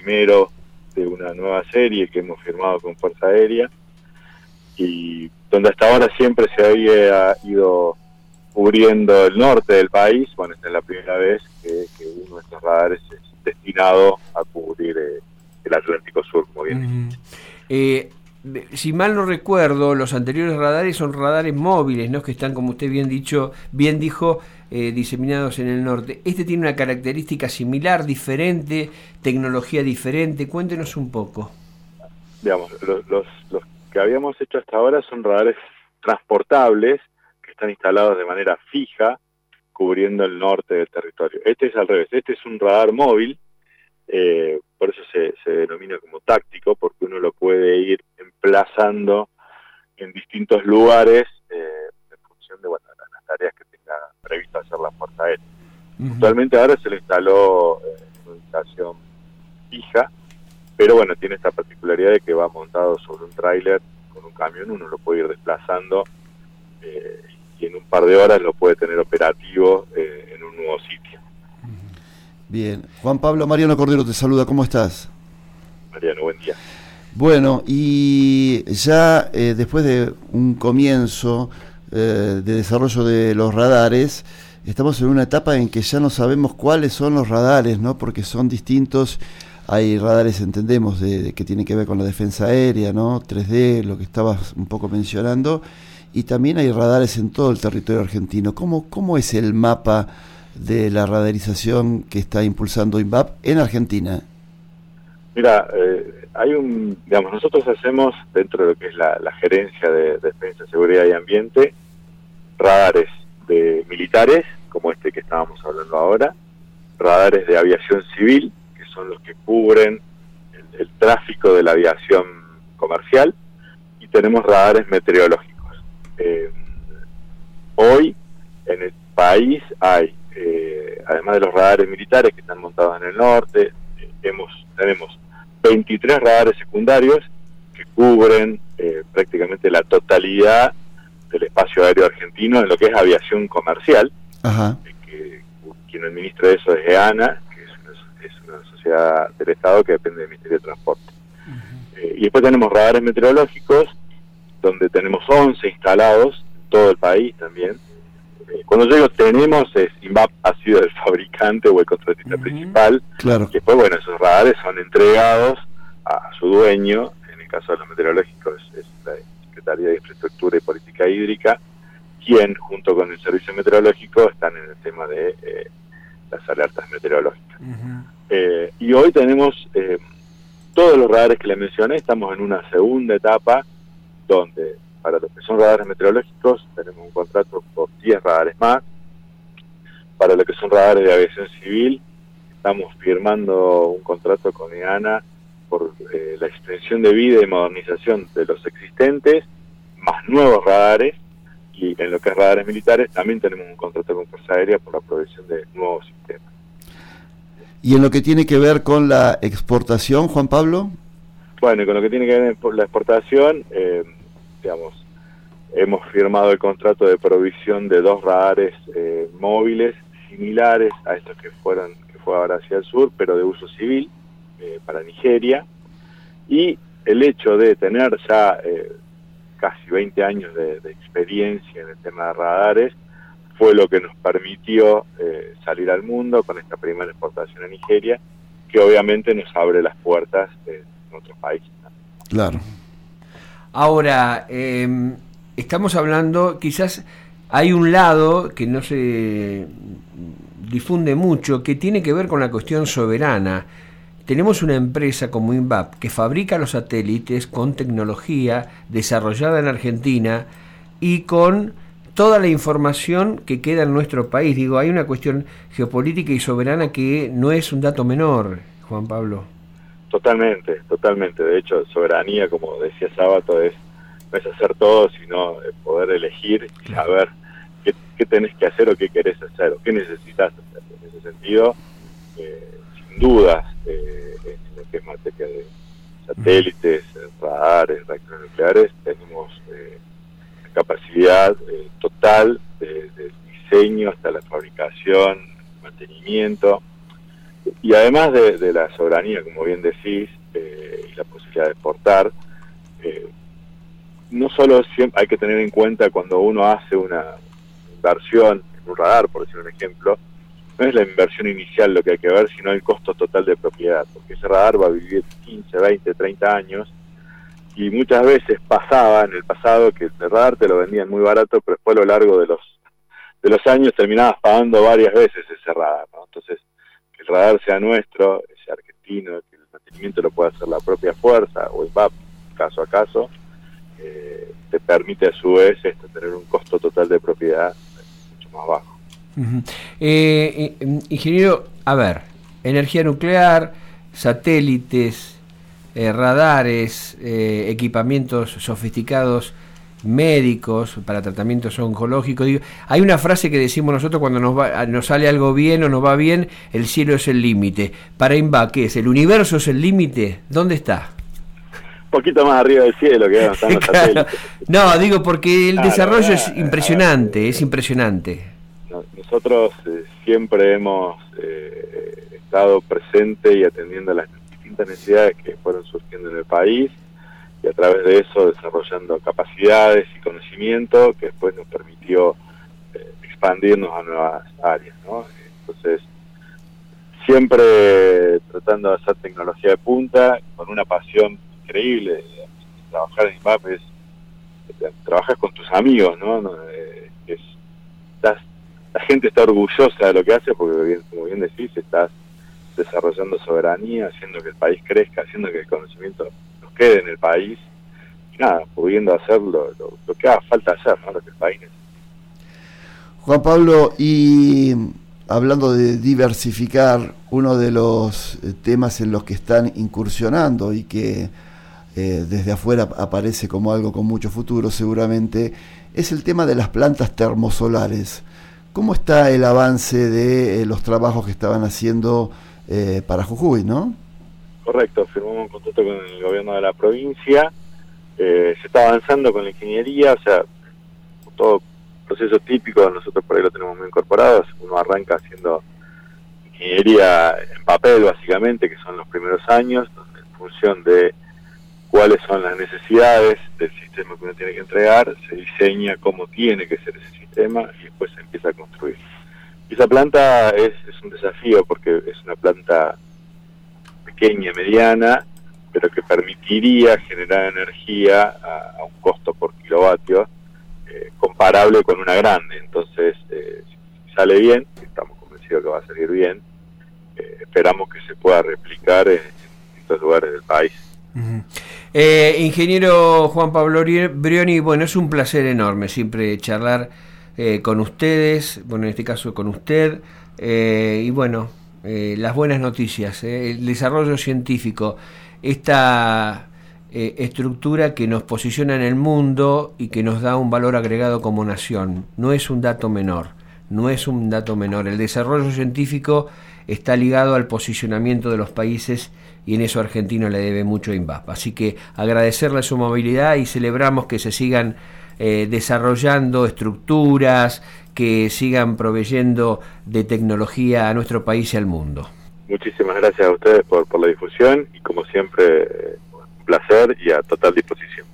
primero de una nueva serie que hemos firmado con Fuerza Aérea, y donde hasta ahora siempre se había ido cubriendo el norte del país. Bueno, esta es la primera vez que uno de estos radares es destinado a cubrir el Atlántico Sur, como bien dice. Si mal no recuerdo, los anteriores radares son radares móviles, ¿no? Que están, como usted bien dijo, diseminados en el norte. Este tiene una característica similar, diferente, tecnología diferente. Cuéntenos un poco. Digamos, los que habíamos hecho hasta ahora son radares transportables que están instalados de manera fija, cubriendo el norte del territorio. Este es al revés, este es un radar móvil. Por eso se denomina como táctico, porque uno lo puede ir emplazando en distintos lugares en función de las tareas que tenga previsto hacer la Fuerza Aérea. Actualmente ahora se le instaló en una ubicación fija, pero bueno, tiene esta particularidad de que va montado sobre un tráiler con un camión. Uno lo puede ir desplazando y en un par de horas lo puede tener operativo en un nuevo sitio. Bien. Juan Pablo, Mariano Cordero te saluda, ¿cómo estás? Mariano, buen día. Bueno, y ya después de un comienzo de desarrollo de los radares, estamos en una etapa en que ya no sabemos cuáles son los radares, ¿no? Porque son distintos. Hay radares, entendemos, que tienen que ver con la defensa aérea, ¿no? 3D, lo que estabas un poco mencionando, y también hay radares en todo el territorio argentino. ¿Cómo es el mapa de la radarización que está impulsando INVAP en Argentina? Mira, nosotros hacemos, dentro de lo que es la gerencia de Defensa, Seguridad y Ambiente, radares de militares, como este que estábamos hablando ahora, radares de aviación civil, que son los que cubren el tráfico de la aviación comercial, y tenemos radares meteorológicos. Hoy, en el país hay, además de los radares militares que están montados en el norte, tenemos 23 radares secundarios que cubren prácticamente la totalidad del espacio aéreo argentino en lo que es aviación comercial. Ajá. Quien administra eso es EANA, que es una sociedad del Estado que depende del Ministerio de Transporte. Y después tenemos radares meteorológicos, donde tenemos 11 instalados en todo el país también. Cuando yo digo tenemos, INVAP ha sido el fabricante o el contratista principal. Claro. Y después, bueno, esos radares son entregados a su dueño. En el caso de los meteorológicos es la Secretaría de Infraestructura y Política Hídrica, quien, junto con el Servicio Meteorológico, están en el tema de las alertas meteorológicas. Y hoy tenemos todos los radares que le mencioné. Estamos en una segunda etapa donde, para los que son radares meteorológicos, tenemos un contrato por 10 radares más. Para lo que son radares de aviación civil, estamos firmando un contrato con EANA por la extensión de vida y modernización de los existentes, más nuevos radares. Y en lo que es radares militares, también tenemos un contrato con Fuerza Aérea por la provisión de nuevos sistemas. ¿Y en lo que tiene que ver con la exportación, Juan Pablo? Bueno, y con lo que tiene que ver con la exportación, hemos firmado el contrato de provisión de 2 radares móviles similares a estos que fue ahora hacia el sur, pero de uso civil, para Nigeria. Y el hecho de tener ya casi 20 años de experiencia en el tema de radares fue lo que nos permitió salir al mundo con esta primera exportación a Nigeria, que obviamente nos abre las puertas en otros países. Claro. Ahora, estamos hablando, quizás hay un lado que no se difunde mucho, que tiene que ver con la cuestión soberana. Tenemos una empresa como INVAP que fabrica los satélites con tecnología desarrollada en Argentina y con toda la información que queda en nuestro país. Digo, hay una cuestión geopolítica y soberana que no es un dato menor, Juan Pablo. Totalmente, totalmente. De hecho, soberanía, como decía Sábato, no es hacer todo, sino poder elegir y saber qué tenés que hacer o qué querés hacer o qué necesitas hacer. En ese sentido, sin dudas, en lo que es materia de satélites, radares, reactores nucleares, tenemos capacidad total del diseño hasta la fabricación, mantenimiento. Y además de la soberanía, como bien decís, y la posibilidad de exportar, no solo siempre hay que tener en cuenta cuando uno hace una inversión en un radar, por decir un ejemplo, no es la inversión inicial lo que hay que ver, sino el costo total de propiedad, porque ese radar va a vivir 15, 20, 30 años, y muchas veces pasaba en el pasado que el radar te lo vendían muy barato, pero después a lo largo de los años terminabas pagando varias veces ese radar, ¿no? Entonces, que el radar sea nuestro, sea argentino, que el mantenimiento lo pueda hacer la propia fuerza, o INVAP, caso a caso, te permite a su vez tener un costo total de propiedad mucho más bajo. Ingeniero, a ver, energía nuclear, satélites, radares, equipamientos sofisticados médicos para tratamientos oncológicos. Digo, hay una frase que decimos nosotros cuando nos sale algo bien o nos va bien: el cielo es el límite. Para INVAP, ¿qué es? ¿El universo es el límite? ¿Dónde está? Un poquito más arriba del cielo que están los satélites. No, digo porque el desarrollo es impresionante, es impresionante. Nosotros siempre hemos estado presentes y atendiendo las distintas necesidades que fueron surgiendo en el país, y a través de eso desarrollando capacidades y conocimiento que después nos permitió expandirnos a nuevas áreas, ¿no? Entonces, siempre tratando de hacer tecnología de punta, con una pasión increíble. Trabajar en INVAP es trabajar con tus amigos, ¿no? La gente está orgullosa de lo que hace porque, como bien decís, estás desarrollando soberanía, haciendo que el país crezca, haciendo que el conocimiento nos quede en el país, y nada, pudiendo hacer lo que haga falta hacer, ¿no? Lo que el país necesita. Juan Pablo, y hablando de diversificar, uno de los temas en los que están incursionando y que desde afuera aparece como algo con mucho futuro seguramente, es el tema de las plantas termosolares. ¿Cómo está el avance de los trabajos que estaban haciendo para Jujuy, no? Correcto, firmamos un contrato con el gobierno de la provincia, se está avanzando con la ingeniería, o sea, todo proceso típico, nosotros por ahí lo tenemos muy incorporado. Uno arranca haciendo ingeniería en papel básicamente, que son los primeros años, donde en función de cuáles son las necesidades del sistema que uno tiene que entregar, se diseña cómo tiene que ser ese sistema y después se empieza a construir. Y esa planta es un desafío porque es una planta pequeña, mediana, pero que permitiría generar energía a un costo por kilovatio comparable con una grande. Entonces, si sale bien, estamos convencidos que va a salir bien, esperamos que se pueda replicar en distintos lugares del país. Ingeniero Juan Pablo Brioni, bueno, es un placer enorme siempre charlar con ustedes, bueno, en este caso con usted, y bueno, las buenas noticias, el desarrollo científico, esta estructura que nos posiciona en el mundo y que nos da un valor agregado como nación, no es un dato menor, el desarrollo científico está ligado al posicionamiento de los países y en eso Argentina le debe mucho a INVAP. Así que agradecerle su movilidad y celebramos que se sigan desarrollando estructuras, que sigan proveyendo de tecnología a nuestro país y al mundo. Muchísimas gracias a ustedes por la difusión y como siempre un placer y a total disposición.